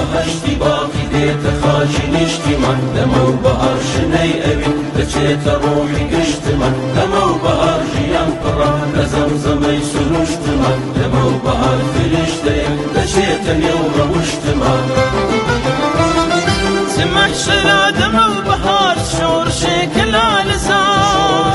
بەهەشتی باقی دێتە خاچی نیشتیمان دەمە و بەهار شنەی ئەوی دەچێتە ڕۆحی گشتمان دەمە و بەهار ژیان پڕە لە زەمزەمەی سروشتمان دەمە و بەهار فریشتەیەک دەچێتە نێو ڕەوشتمان محشرا دەمە و بەهار شۆڕشێکە لالەزار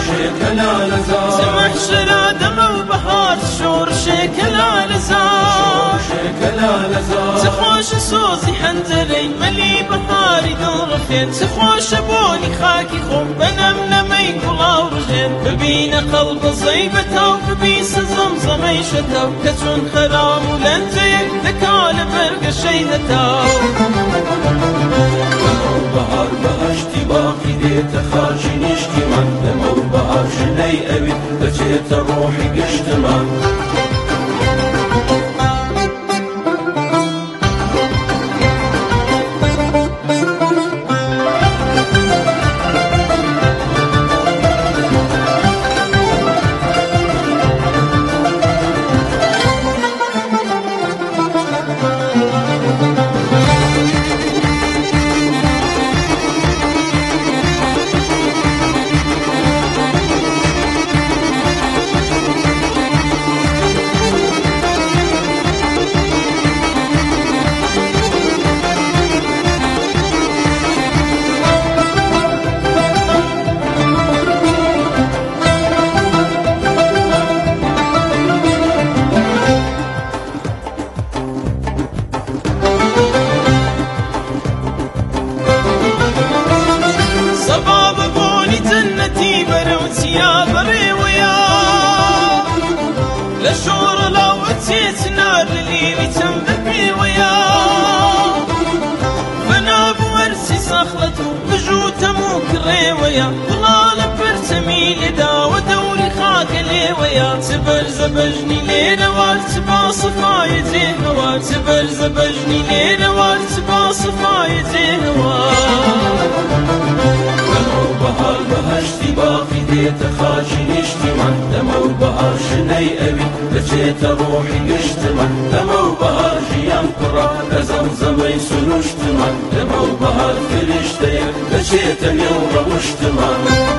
محشرا دەمە و بەهار شۆڕشێکە لالەزار چ خۆشە سۆزی هەندەرەی مەلی بەهاری دڵڕفێن چ خۆشە بۆنی خاکی خۆم بەنەم نەمەی گوڵاو ڕژێن ببینە قەڵبەزەی بەتاو ببیسە زەمزەمەی شەتاو کە چون خەرام و لەنجەیەک دەکا لە بەرگەشەی هەتاو بەهار بەهەشتی باقی دێتە خاچی نیشتیمان دەمە و بەهار ژنەی ئەوی دەچێتە ڕۆحی گشتمان لشور لو اتيت نار لليلي تنبقي ويا فانا بورسي صخلته بجوته مكري ويا والله لبرتمي لدا ودوري خاك لي ويا تبر زبجني ليلة وارتبا صفايتي هوا تبر زبجني ليلة وارتبا صفايتي هوا بەهار بەهەشتی باقی دێتە خاچی نیشتیمان دەمە و بەهار شنەی ئەوی دەچێتە ڕۆحی گشتمان دەمە و بەهار ژیان پڕە لە زەمزەمەی سروشتمان دەمە و بەهار فریشتەیەک دەچێتە نێو ڕەوشتمان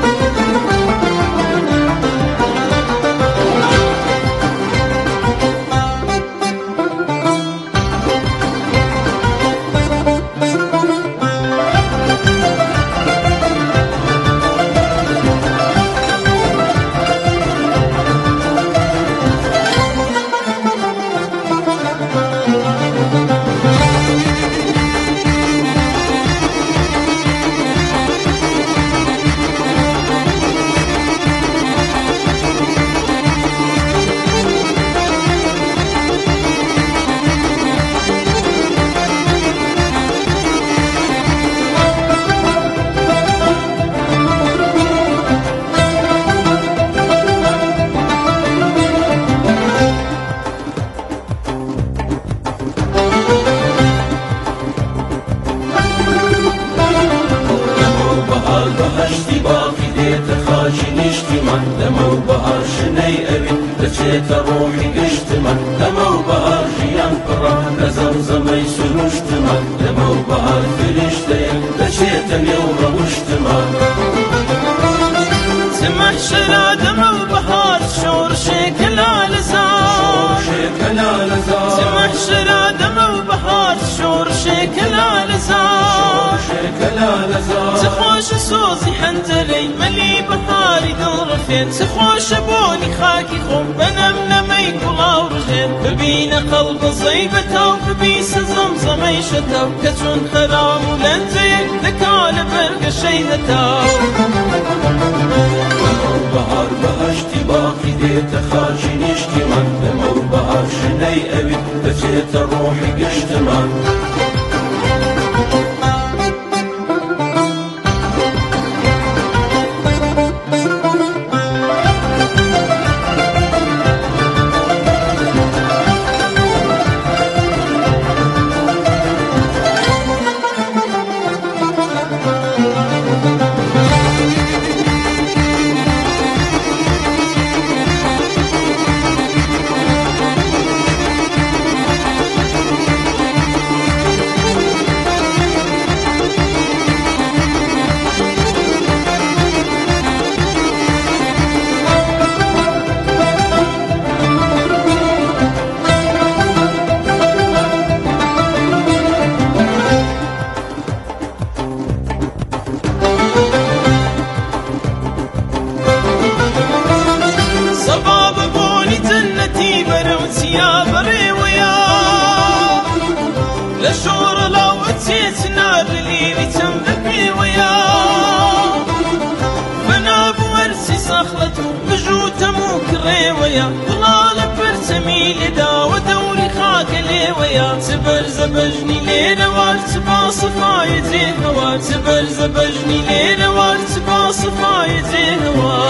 بەهەشتی باقی دێتە خاچی نیشتیمان دەمە و بەهار شنەی ئەوی دەچێتە ڕۆحی گشتمان دەمە و بەهار ژیان پڕە لە زەمزەمەی سروشتمان دەمە و بەهار فریشتەیەک دەچێتە نێو ڕەوشتمان محشرا دەمە و بەهار شۆڕشێکە لالەزار محشرا دەمە و بەهار شۆڕشێکە لالەزار چ خۆشە سۆزی هەندەرەی مەلی بەهاری دڵڕفێن چ خۆشە بۆنی خاکی خۆم بەنەم نەمەی گوڵاو ڕژێن ببینە قەڵبەزەی بەتاو ببیسە زەمزەمەی شەتاو کە چون خەرام و لەنجەیەک دەکا لە بەرگەشەی هەتاو بەهار بەهەشتی باقی دێتە خاچی نیشتیمان دەمە و بەهار شنەی ئەوی دەچێتە ڕۆحی گشتمان ويا ظلال برتمي لدا ودوري خاك لي ويا تبرز بجني لينا وارتبا صفايتي هوا تبرز بجني لينا وارتبا صفايتي هوا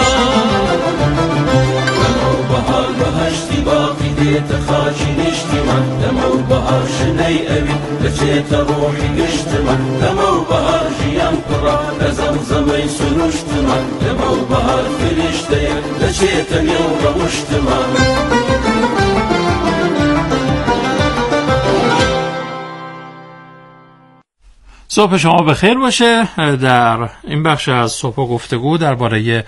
بهار بهشتی باقی دیت خاشی نشتی من دمو بهار شنی اوی لچیت روحی گشت من دمو بهار جیان پرا لزمزمی سروشت من دمو بهار فرشته لچیت نیو روشت من. صبح شما بخیر باشه. در این بخش از صبح گفتگو درباره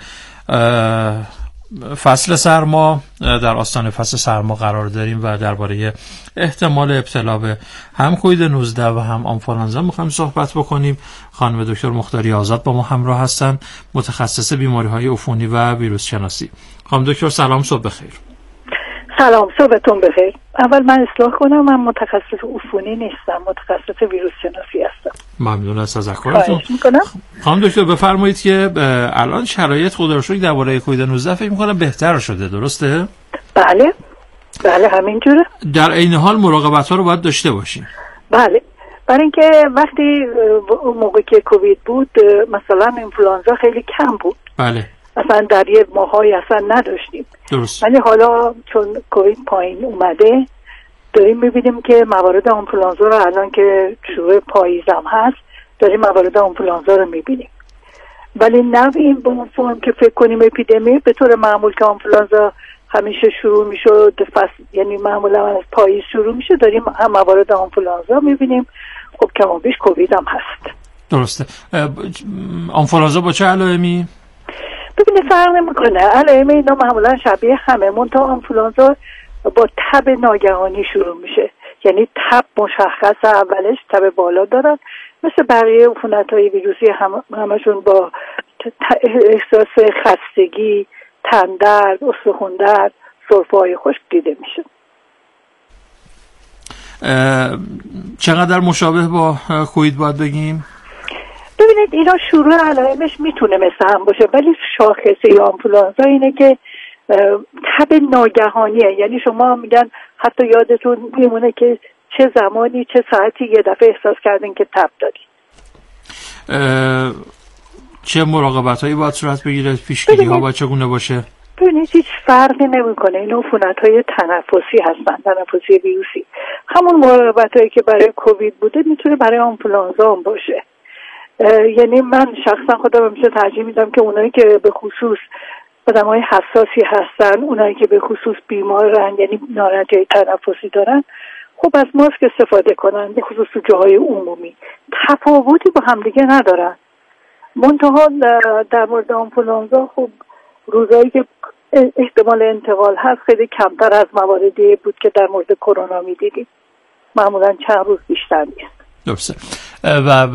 فصل سرما در آستانه فصل سرما قرار داریم و درباره احتمال ابتلا به هم کووید 19 و هم آنفولانزا می‌خوایم صحبت بکنیم. خانم دکتر مختاری آزاد با ما همراه هستن، متخصص بیماری‌های عفونی و ویروس شناسی. خانم دکتر سلام، صبح بخیر. سلام، صبحتون بخیر. اول من اصلاح کنم، من متخصص عفونی نیستم، متخصص ویروس شناسی هستم. ممنون از تذکرتون. خواهش میکنم. خانم دکتر بفرمایید که الان شرایط خدا رو شکر درباره کووید 19 فکر می‌کنم بهتر شده، درسته؟ بله همینجوره. در عین حال مراقبت‌ها رو باید داشته باشیم. بله، برای اینکه وقتی اون موقع که کووید بود مثلا اینفلوئانزا خیلی کم بود. بله. اصلا در یه ماهای اصلا نداشتیم. درست. ولی حالا چون کووید پایین اومده داریم میبینیم که موارد آنفولانزا رو الان که شروع پاییز هم هست داریم موارد آنفولانزا رو میبینیم، ولی نه این به اون فرم که فکر کنیم اپیدمی. به طور معمول که آنفولانزا همیشه شروع میشد یعنی معمولا از پاییز شروع میشه، داریم هم موارد آنفولانزا میبینیم. خب کم بیش کووید هم هست. درسته. آنفولانزا با چه علائمی؟ ببینید فرق نمیکنه، علائم اینا معمولا شبیه همه، منتها آنفولانزا با تب ناگهانی شروع میشه، یعنی تب مشخص اولش، تب بالا دارن مثل بقیه عفونت‌های ویروسی همشون با احساس خستگی، تن درد، استخوان درد، سرفه‌های خشک دیده میشه. چقدر مشابه با کووید باید بگیم؟ ببینید اینا شروع علائمش میتونه مثل هم باشه، ولی شاخصه آنفولانزا اینه که تب ناگهانیه. یعنی شما میگن حتی یادتون میمونه که چه زمانی چه ساعتی یه دفعه احساس کردین که تب دارید. چه مراقبت‌هایی باید صورت بگیره؟ پیشگیری‌ها باید چگونه باشه؟ ببینید هیچ فرقی نمیکنه، این عفونت‌های تنفسی هستن، تنفسی ویروسی. همون مراقبت‌هایی که برای کووید بوده میتونه برای آنفولانزا هم باشه. یعنی من شخصا خودم همیشه ترجیح میدم که اونایی که به خصوص آدمای حساسی هستن، اونایی که به خصوص بیمارن یعنی ناراحتی تنفسی دارن، خب از ماسک استفاده کنن، به خصوص تو جاهای عمومی. تفاوتی با همدیگه ندارن. منتها در مورد آنفولانزا خب روزایی که احتمال انتقال هست خیلی کمتر از مواردی بود که در مورد کرونا میدیدیم، معمولا چند روز بیشتر نیست. درسته. و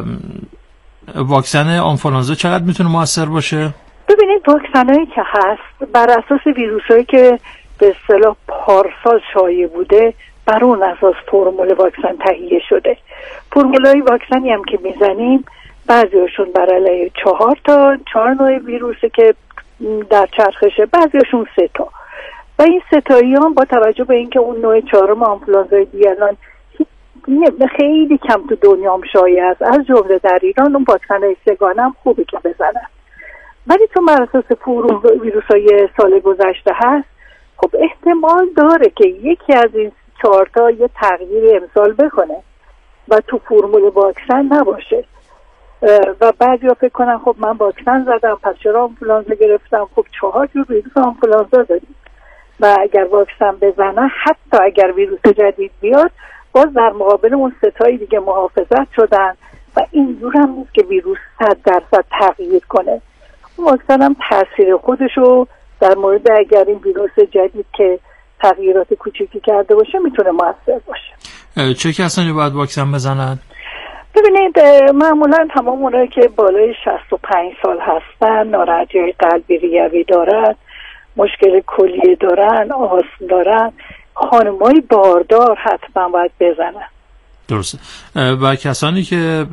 واکسن آنفولانزا چقدر میتونه موثر باشه؟ ببینید واکسنایی که هست بر اساس ویروسایی که به اصطلاح پارسال شایع بوده، بر اون اساس فرمول واکسن تهیه شده. فرمولای واکسنی هم که میزنیم بعضیاشون بر علیه 4 نوع ویروسه که در چرخشه، بعضیاشون 3 تا. و این 3 تایی هم با توجه به اینکه اون نوع 4 آنفولانزای دیگه الان خیلی کم تو دنیا هم شایع است، از جمله در ایران، اون واکسن‌های سگانه هم خوبه که بزنن. ولی تو بر اساس ویروس‌های سال گذشته هست، خب احتمال داره که یکی از این 4 تا یه تغییری امسال بکنه و تو فرمول واکسن نباشه. و بعضیا فکر کنن خب من واکسن زدم پس چرا آنفولانزا گرفتم؟ خب 4 جور ویروس آنفولانزا داریم و اگر واکسن بزنن، حتی اگر ویروس جدید بیاد، باز در مقابل اون 3 تای دیگه محافظت شدن و اینجور هم نیست که ویروس 100% تغییر کنه. اون واکسن هم تاثیر خودشو در مورد اگر این ویروس جدید که تغییرات کوچیکی کرده باشه میتونه موثر باشه. چه کسانی باید واکسن بزنن؟ ببینید معمولا تمام اونایی که بالای 65 سال هستن، ناراحتی قلبی ریوی دارن، مشکل کلیه دارن، آسم دارن، خانمای باردار حتما باید بزنن. درسته. و کسانی که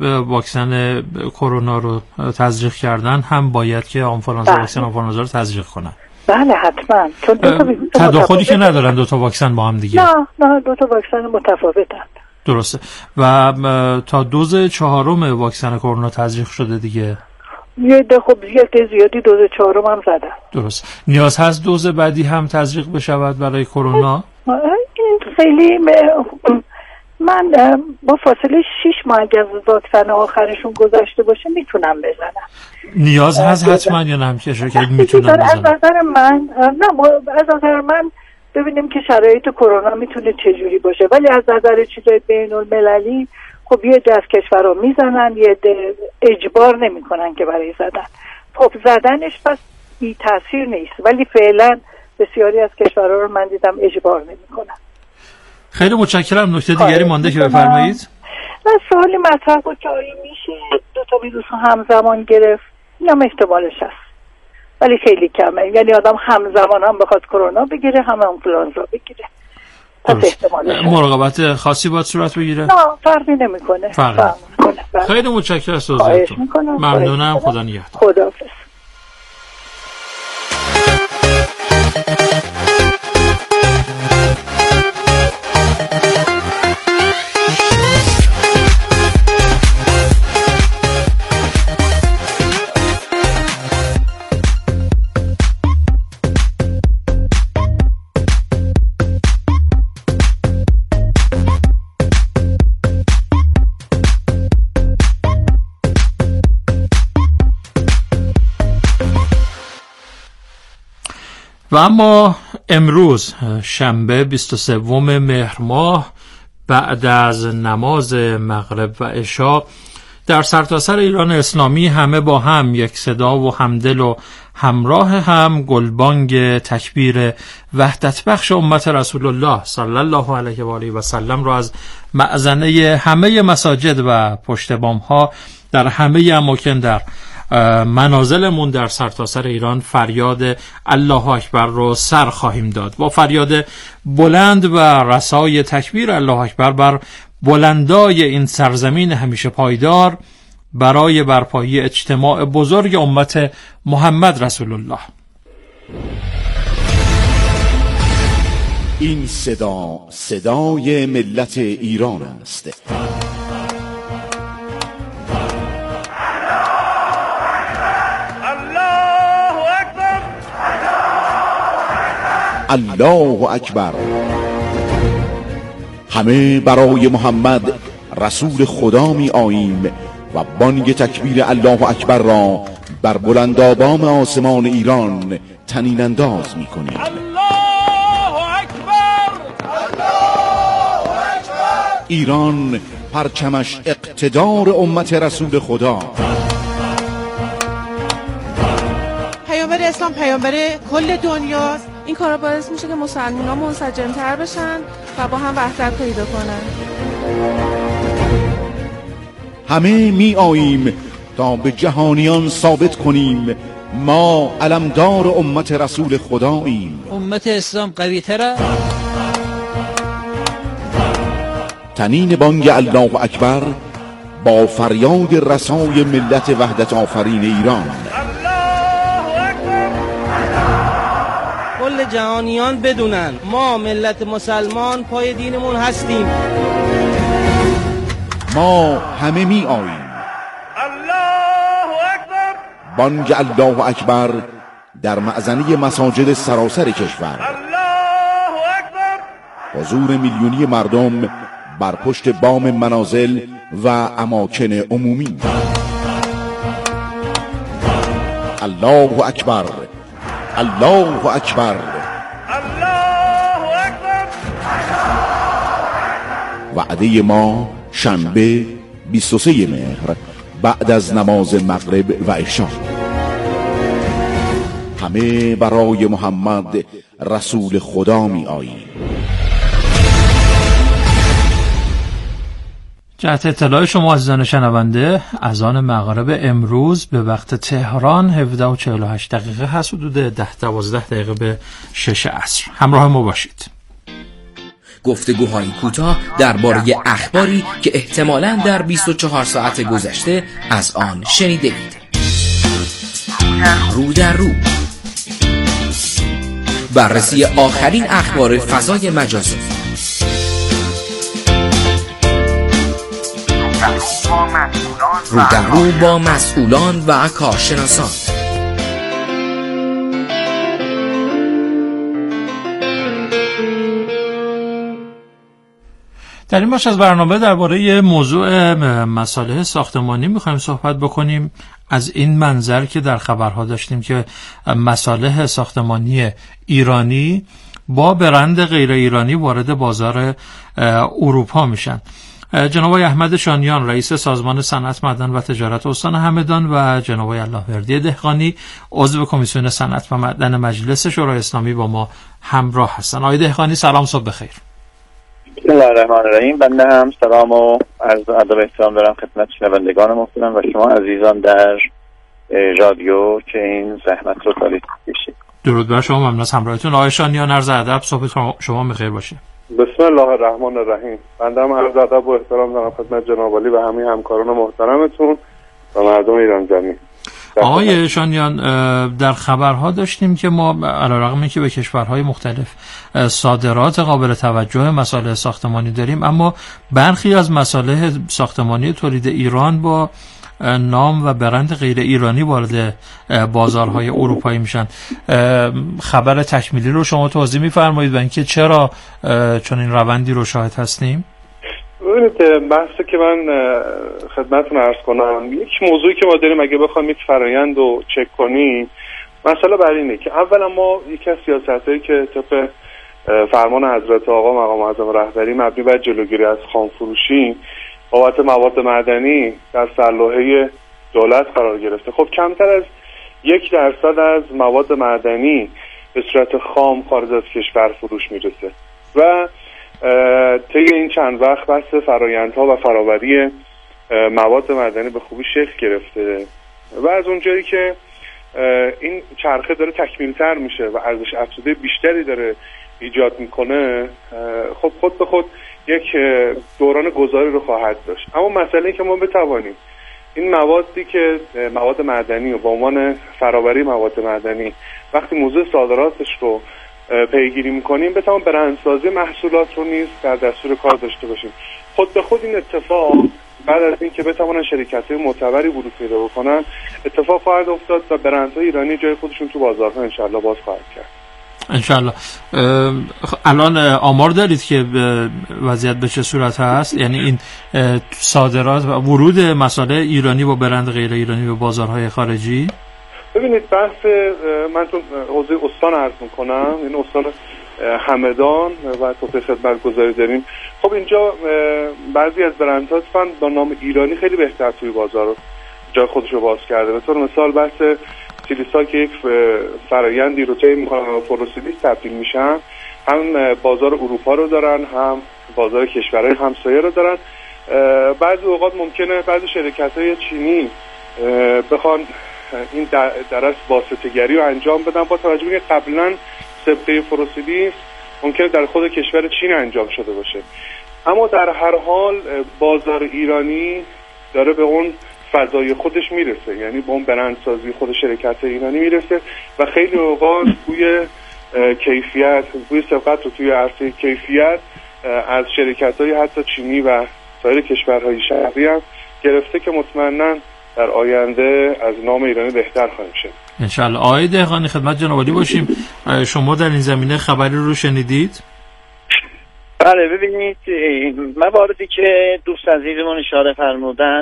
واکسن کرونا رو تزریق کردن هم باید که واکسن آنفولانزا رو تزریق کنن. بله حتما، چون دو تا ویروس تداخلی که ندارن دو تا واکسن با هم دیگه. نه دو تا واکسن متفاوتن. درسته. و تا دوز 4 واکسن کرونا تزریق شده دیگه. یه ده خب زیادی دوز 4 هم زدن. درست. نیاز هست دوز بعدی هم تزریق بشود برای کرونا؟ این خیلی من با فاصله 6 ماه اگر واکسن آخرشون گذاشته باشه میتونم بزنم. نیاز هست حتما یا نه همچه شرکت میتونم بزنم؟ از نظر من ببینیم که شرایط کرونا میتونه چجوری باشه، ولی از نظر چیزای بین المللی خب یه عده از کشورها میزنن، یه عده اجبار نمیکنن که برای زدن. خب زدنش پس بی تاثیر نیست، ولی فعلا بسیاری از کشورها رو من دیدم اجبار نمیکنن. خیلی متشکرم. نکته دیگری مانده که بفرمایید؟ سوالی مطرح بود که آیا میشه دو تا ویروس همزمان گرفت؟ اینم احتمالش هست ولی خیلی کمه، یعنی آدم همزمان هم بخواد کرونا بگیره هم آنفلوانزا بگیره. پس احتمالش مراقبت خاصی باید صورت بگیره؟ نه فرقی نمیکنه. خیلی متشکرم از توضیحتون. ممنونم. خدا نگهدار. خداحافظ. و اما امروز شنبه 23 مهر ماه بعد از نماز مغرب و عشا در سرتاسر ایران اسلامی همه با هم یک صدا و همدل و همراه هم گلبانگ تکبیر وحدت بخش امت رسول الله صلی الله علیه و آله و سلم را از مأذنه همه مساجد و پشت بام ها در همه اماکن در منازلمون در سرتاسر ایران فریاد الله اکبر رو سر خواهیم داد. با فریاد بلند و رسای تکبیر الله اکبر بر بلندای این سرزمین همیشه پایدار برای برپایی اجتماع بزرگ امت محمد رسول الله. این صدای ملت ایران است. الله اکبر. همه برای محمد رسول خدا می آییم و بانگ تکبیر الله اکبر را بر بلندآبام آسمان ایران طنین انداز می کنیم. الله اکبر. الله اکبر. ایران پرچمش اقتدار امت رسول خدا. پیامبر اسلام پیامبر کل دنیاست. این کارا باعث میشه که مسلمان‌ها منسجم‌تر بشن و با هم وحدت پیدا کنن. همه می آییم تا به جهانیان ثابت کنیم ما علمدار امت رسول خداییم. امت اسلام قوی تره. طنین بانگ الله اکبر با فریاد رسای ملت وحدت آفرین ایران. کل جهانیان بدونن ما ملت مسلمان پای دینمون هستیم. ما همه می آییم. الله اکبر. بانگ الله اکبر در مأذنه مساجد سراسر کشور. الله اکبر. حضور میلیونی مردم بر پشت بام منازل و اماکن عمومی. الله اکبر. الله اکبر. الله اکبر. وعده ما شنبه 23 مهر بعد از نماز مغرب و عشا. همه برای محمد رسول خدا می آییم. جهت اطلاع شما عزیزان شنونده، اذان مغرب امروز به وقت تهران 17:48 هست، حدود 10-12 دقیقه به 6 عصر. همراه ما باشید. گفتگوهای کوتاه درباره اخباری که احتمالاً در 24 ساعت گذشته از آن شنیده اید. رو در رو. بررسی آخرین اخبار فضای مجازی. رو در رو با مسئولان و کارشناسان. در این بخش از برنامه درباره موضوع مصالح ساختمانی می‌خوایم صحبت بکنیم، از این منظر که در خبرها داشتیم که مصالح ساختمانی ایرانی با برند غیر ایرانی وارد بازار اروپا میشن. جناب آقای احمد شانیان رئیس سازمان صنعت معدن و تجارت استان همدان و جناب آقای اللهوردی دهقانی عضو کمیسیون صنعت و معدن مجلس شورای اسلامی با ما همراه هستن. آقای دهقانی سلام، صبح بخیر. بسم الله الرحمن الرحیم. بنده هم سلام و عرض ادب و احترام دارم خدمت شنوندگان محترم و شما عزیزان در رادیو که این زحمت رو تاریخ کشید. درود بر شما، ممنون از همراهیتون. آقای شانیان عرض ادب، صبح شما بخیر باشه. بسم الله الرحمن الرحیم. بنده هم عرض ادب و احترام دارم خدمت جناب عالی و همه همکاران محترمتون و مردم ایران زمین. آقای شانیان، در خبرها داشتیم که ما علیرغم اینکه به کشورهای مختلف صادرات قابل توجه مصالح ساختمانی داریم، اما برخی از مصالح ساختمانی تولید ایران با نام و برند غیر ایرانی وارد بازارهای اروپایی میشن. خبر تکمیلی رو شما توضیح میفرمایید و اینکه چرا چون این روندی رو شاهد هستیم؟ ببینید، بحثی که من خدمتتون عرض کنم، یک موضوعی که ما داریم اگه بخوام یک فرایند رو چک کنیم، مسئله بر اینه که اولا ما یکی از سیاستایی که طبق فرمان حضرت آقا مقام معظم رهبری مبنی بر جلوگیری از خامفروشی بابت مواد معدنی در سرلوحه دولت قرار گرفته. خب کمتر از 1% از مواد معدنی به صورت خام خارج از کشور فروش میرسه و طی این چند وقت بحث فرآیندها و فراوری مواد معدنی به خوبی شکل گرفته و از اونجایی که این چرخه داره تکمیل‌تر میشه و ارزش افزوده بیشتری داره ایجاد میکنه، خب خود به خود یک دوران گذاری رو خواهد داشت. اما مسئله این که ما بتوانیم این موادی که مواد معدنی و با عنوان فراوری مواد معدنی وقتی موضوع صادراتش رو پیگیری میکنیم بتوان برندسازی محصولات رو نیز در دستور کار داشته باشیم. خود به خود این اتفاق بعد از اینکه بتوانن شرکت‌های معتبری ورود پیدا بکنن اتفاق خواهد افتاد و برندهای ایرانی جای خودشون تو بازارها انشالله باز خواهد کرد. انشالله. الان آمار دارید که وضعیت به چه صورت هست؟ یعنی این صادرات و ورود مصالح ایرانی با برند غیر ایرانی به بازارهای خارجی؟ ببینید، بحث من تو حوزه استان عرض میکنم، این استان همدان و توفیق خدمت گذاری داریم. خب اینجا بعضی از برندها با نام ایرانی خیلی بهتر توی بازار جای خودش رو باز کرده. به طور مثال بحث سیلیسا که یک فرایندی رو طی میکنن و فروسیلیس تبدیل میشن، هم بازار اروپا رو دارن هم بازار کشورهای همسایه رو دارن. بعضی اوقات ممکنه بعضی شرکت‌های چینی بخوان این درس واسطه‌گری رو انجام بدن با توجه به اینکه قبلا سابقه فروسیلیس ممکنه در خود کشور چین انجام شده باشه. اما در هر حال بازار ایرانی داره به اون فضای خودش میرسه، یعنی به اون برندسازی خود شرکت ایرانی میرسه و خیلی اوقات توی کیفیت، توی سبقت و توی عرصه کیفیت از شرکت‌های حتی چینی و سایر کشورهای شرقی هم گرفته که مطمئناً در آینده از نام ایرانی بهتر خواهیم شد. انشالله. آقای دهقانی خدمت جناب عالی باشیم. شما در این زمینه خبری رو شنیدید؟ بله، ببینید مواردی که دوست عزیزمون اشاره فرمودن،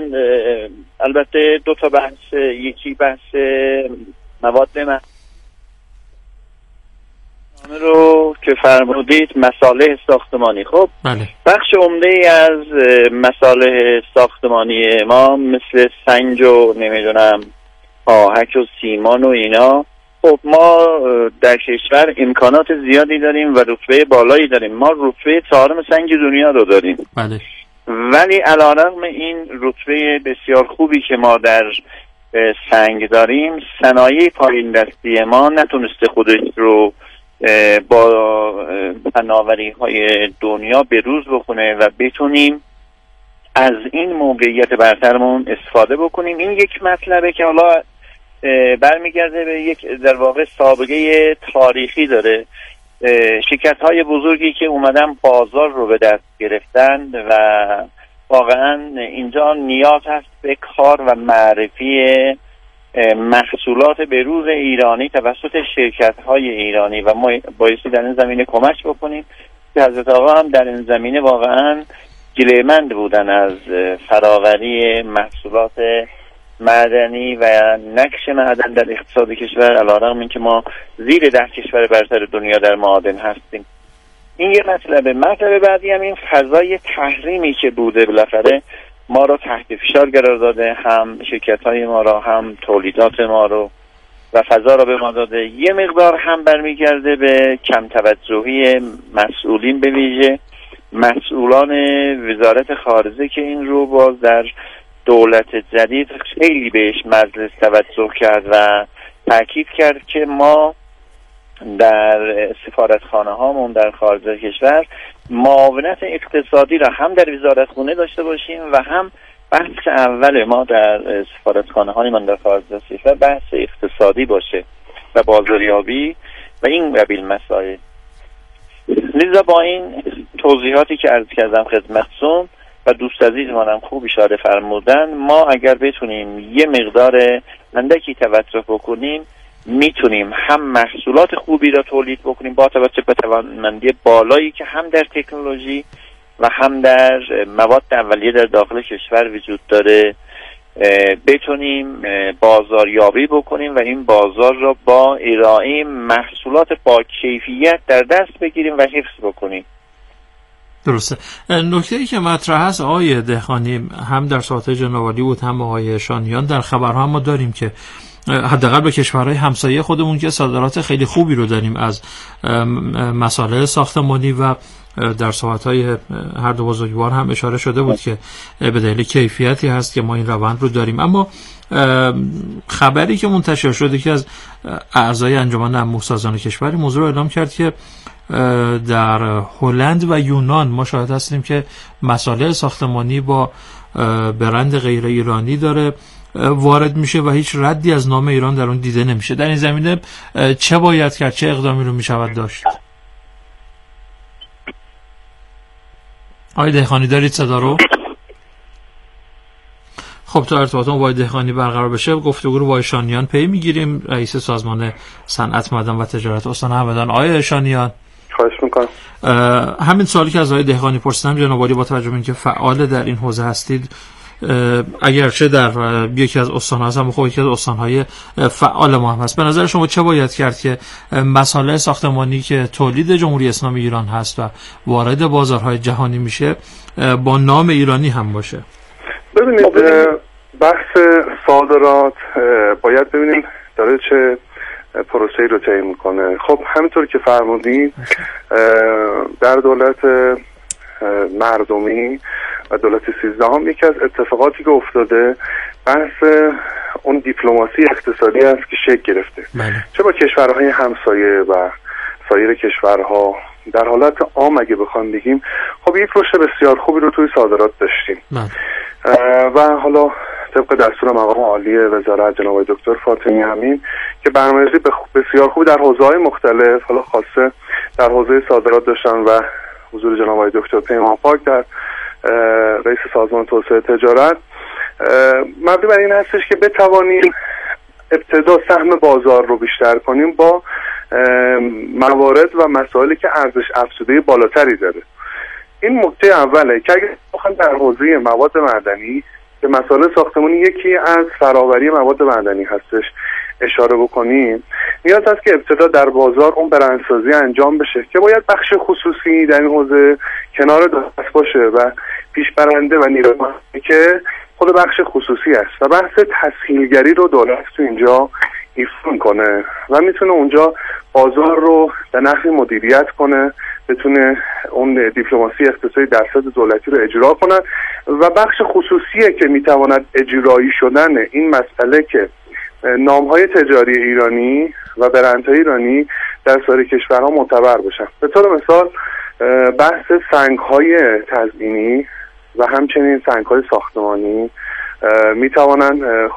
البته دو تا بحث، یکی بحث مواد رو که فرمودید مصالح ساختمانی. خب بله. بخش عمده از مصالح ساختمانی ما مثل سنج و نمیدونم آهک و سیمان و اینا، خب ما در کشور امکانات زیادی داریم و رتبه بالایی داریم. ما رتبه 4 سنگ دنیا رو داریم. بله. ولی علیرغم این رتبه بسیار خوبی که ما در سنگ داریم، صنایع پایین دستی ما نتونسته خودش رو با فناوری‌های دنیا به روز بخونه و بتونیم از این موقعیت برترمون استفاده بکنیم. این یک مطلبه که حالا برمیگرده به یک در واقع سابقه تاریخی داره. شرکت‌های بزرگی که اومدن بازار رو به دست گرفتن و واقعا اینجا نیاز هست به کار و معرفی محصولات بروز ایرانی توسط شرکت‌های ایرانی و ما بایستی در این زمینه کمک بکنیم که حضرت آقا هم در این زمینه واقعا گله‌مند بودن از فراوری محصولات معدنی و نقش معدن در اقتصاد کشور، علیرغم اینکه ما زیر 10 کشور برتر دنیا در معادن هستیم. این یه مطلب بعدی هم این فضای تحریمی که بوده بالاخره ما رو تحت فشار قرار داده، هم شرکت‌های ما رو هم تولیدات ما رو و فضا رو به ما داده. یه مقدار هم برمیگرده به کم توجهی مسئولین، به ویژه مسئولان وزارت خارجه که این رو باز در دولت جدید خیلی بهش مجلس توجه کرد و تاکید کرد که ما در سفارتخانه هامون در خارج کشور معاونت اقتصادی را هم در وزارت خونه داشته باشیم و هم بحث اول ما در سفارتخانه های من در خارج کشور بحث اقتصادی باشه و بازاریابی و این قبیل مسائل. لذا با این توضیحاتی که عرض کردم خدمتتون و دوست عزیزمانم خوب اشاره فرمودن، ما اگر بتونیم یه مقدار اندکی توجه بکنیم میتونیم هم محصولات خوبی را تولید بکنیم با توجه به توانمندی بالایی که هم در تکنولوژی و هم در مواد اولیه در داخل کشور وجود داره، بتونیم بازاریابی بکنیم و این بازار را با ارائه محصولات با کیفیت در دست بگیریم و حفظ بکنیم. درسته. نکته‌ای که مطرح هست آقای دهقانی هم در ساعت جناب عالی بود هم آقای شانیان، در خبرها ما داریم که حداقل به کشورهای همسایه خودمون که صادرات خیلی خوبی رو داریم از مسائل ساختمانی و در صحبت‌های هر دو بزرگوار هم اشاره شده بود که به دلیل کیفیتی هست که ما این روند رو داریم. اما خبری که منتشر شده که از اعضای انجمن انبوه‌سازان کشور موضوع رو اعلام کرد که در هلند و یونان ما شاهد هستیم که مسائل ساختمانی با برند غیر ایرانی داره وارد میشه و هیچ ردی از نام ایران در اون دیده نمیشه. در این زمینه چه باید کرد؟ چه اقدامی رو میشود داشت؟ آقای دهقانی دارید صدا رو؟ خب تا ارتباطمون با آقای دهقانی برقرار بشه گفتگو رو با شانیان پی میگیریم، رئیس سازمان صنعت معدن و تجارت استان همدان. آقای شانیان، خواهش میکنم. همین سوالی که از آقای دهقانی پرسیدم جناب عالی با توجه به اینکه فعال در این حوزه هستید، اگرچه در یکی از استان‌ها هست اما خب یکی از استان‌های فعال ما هم هست، به نظر شما چه باید کرد که مسائل ساختمانی که تولید جمهوری اسلامی ایران هست و وارد بازارهای جهانی میشه با نام ایرانی هم باشه؟ ببینید بحث صادرات باید ببینیم داره چه پروسه‌ای رو طی میکنه. خب همینطور که فرمودین در دولت مردمی و دولت 13 یکی از اتفاقاتی که افتاده بحث اون دیپلماسی اقتصادی است که شکل گرفته، چه با کشورهای همسایه و سایر کشورها. در حالت عام اگه بخوام بگیم خب یک رشد بسیار خوبی رو توی صادرات داشتیم و حالا طبق دستور مقام عالی وزارت جناب دکتر فاطمی امین که برنامه‌ریزی بسیار خوبی در حوزه‌های مختلف، حالا خاصه در حوزه صادرات داشتن و حضور جناب دکتر پیمانپاک در رئیس سازمان توسعه تجارت مبنی بر این هستش که بتوانیم ابتدا سهم بازار رو بیشتر کنیم با موارد و مسائلی که ارزش افزوده بالاتری داره. این نکته اوله که اگر بخوایم در حوزه مواد معدنی که مسائل ساختمانی یکی از فراوری مواد معدنی هستش اشاره بکنیم، نیاز هست که ابتدا در بازار اون برندسازی انجام بشه که باید بخش خصوصی در این حوزه کنار دست باشه و پیشبرنده و نیروی که خود بخش خصوصی است و بحث تسهیلگری رو دولت تو اینجا ایفا میکنه و میتونه اونجا بازار رو در نحوی مدیریت کنه، بتونه اون دیپلماسی اقتصادی در سطح دولتی رو اجرا کنه و بخش خصوصیه که میتواند اجرایی شدن این مسئله که نامهای تجاری ایرانی و برندهای ایرانی در سایر کشورها معتبر باشن. به طور مثال بحث سنگ‌های تزئینی و همچنین سنگ‌های ساختمانی میتوانند خب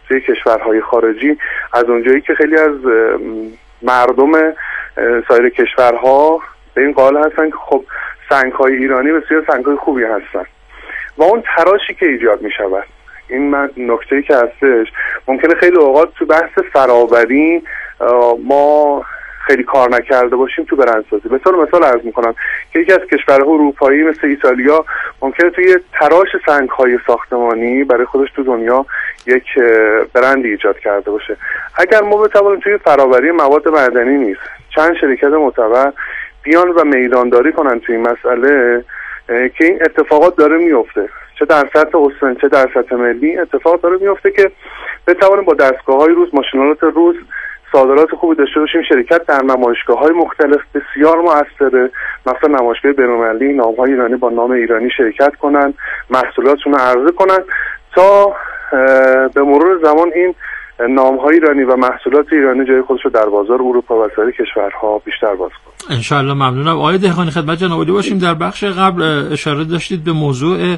توی کشورهای خارجی، از اونجایی که خیلی از مردم سایر کشورها به این قائل هستن که خب سنگ‌های ایرانی بسیار سنگ‌های خوبی هستن و اون تراشی که ایجاد می‌شود، این نکته‌ای که هستش، ممکنه خیلی اوقات تو بحث فرآوری ما خیلی کار نکرده باشیم تو برندسازی. به طور مثال عرض میکنم که یکی از کشورهای اروپایی مثل ایتالیا ممکنه توی تراش سنگ‌های ساختمانی برای خودش تو دنیا یک برند ایجاد کرده باشه. اگر ما بتوانیم توی فرآوری مواد معدنی نیست چند شرکت معتبر بیان و میدانداری کنن توی این مسئله که این اتفاقات داره میفته، چه در سطح استان چه در سطح ملی اتفاق داره میفته که بتوانیم با دستگاه‌های روز، ماشینالات روز صادرات خوبی داشته باشیم. شرکت در نمایشگاه‌های مختلف بسیار موثره، مثلا نمایشگاه بین‌المللی نام‌های ایرانی با نام ایرانی شرکت کنن، محصولاتشون رو عرضه کنن تا به مرور زمان این نام‌های ایرانی و محصولات ایرانی جای خودش رو در بازار اروپا و سایر کشورها بیشتر باز کنه. ان شاء الله. ممنونم. آقای دهقانی خدمت جناب عالی باشیم. در بخش قبل اشاره داشتید به موضوع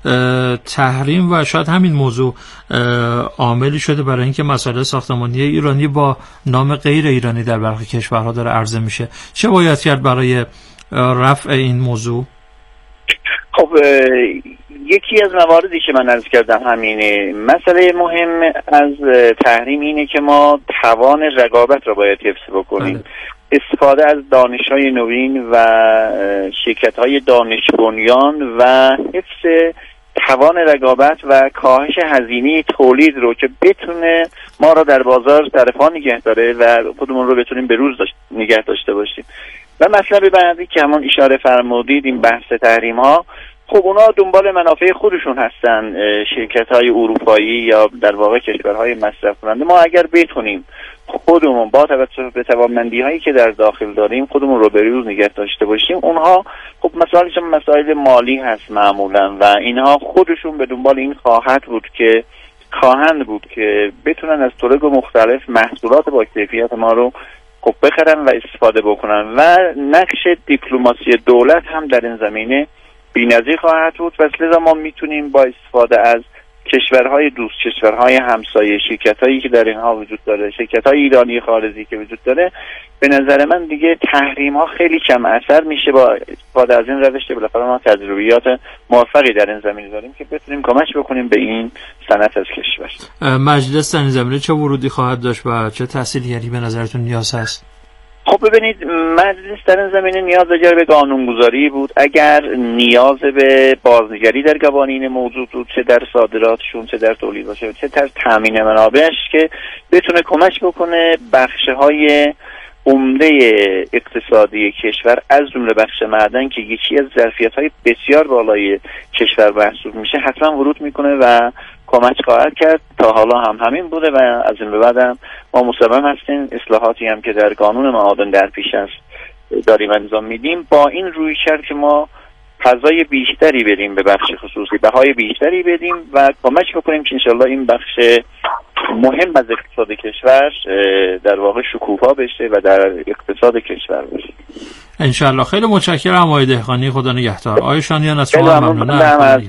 تحریم و شاید همین موضوع عاملی شده برای اینکه مسائل ساختمانی ایرانی با نام غیر ایرانی در برخی کشورها داره عرضه میشه. چه باید کرد برای رفع این موضوع؟ خب یکی از مواردی که من عرض کردم همینه. مسئله مهم از تحریم اینه که ما توان رقابت رو باید حفظ بکنیم. استفاده از دانش‌های نوین و شرکت‌های دانش بنیان و حفظ توان رقابت و کاهش هزینه تولید رو که بتونه ما رو در بازار طرفا نگه داره و خودمون رو بتونیم به روز نگه داشته باشیم. و مطلب بعدی که همون اشاره فرمودید، این بحث تحریم ها، خب اونا دنبال منافع خودشون هستن، شرکت‌های اروپایی یا در واقع کشورهای مصرف کننده. ما اگر بتونیم خودمون با توجه به توانمندی‌هایی که در داخل داریم خودمون رو به روز نگه داشته باشیم، اونها خب مسائل مالی هست معمولا و اینها خودشون به دنبال این خواهند بود که بتونن از طرق مختلف محصولات با کیفیت ما رو خب بخرن و استفاده بکنن و نقش دیپلماسی دولت هم در این زمینه بی‌نظیر خواهد بود و لذا ما میتونیم با استفاده از کشورهای دوست، کشورهای همسایه، شرکت‌هایی که در اینها وجود داره، شرکت‌های ایرانی خارجی که وجود داره، به نظر من دیگه تحریم‌ها خیلی کم اثر میشه با استفاده از این روش که بالاخره ما تجربیات موفقی در این زمینه داریم که بتونیم کمک بکنیم به این صنعت از کشور. مجلس در این زمینه چه ورودی خواهد داشت و چه تحصیلی به نظرتون نیاز هست؟ خب ببینید، مجلس در این زمینه نیاز به قانونگذاری بود. اگر نیاز به بازنگری در قوانین موجود بود، چه در صادراتشون، چه در تولیداتشون، چه در تامین منابعش، که بتونه کمک بکنه بخش‌های عمده اقتصادی کشور از جمله بخش معدن که یکی از ظرفیت‌های بسیار بالای کشور محسوب میشه حتما ورود میکنه و کمک خواهد کرد. تا حالا هم همین بوده و از این به بعد هم ما مصمم هستیم اصلاحاتی هم که در قانون معادن در پیش است داریم انجام میدیم، با این رویکرد که ما فضای بیشتری بدیم به بخش خصوصی، بهای بیشتری بدیم و کمک بکنیم که انشالله این بخش مهم از اقتصاد کشور در واقع شکوفا بشه و در اقتصاد کشور بشه انشالله. خیلی متشکرم آقای دهقانی، خدا نگهدار. آقای شانیان از شما ممنونم.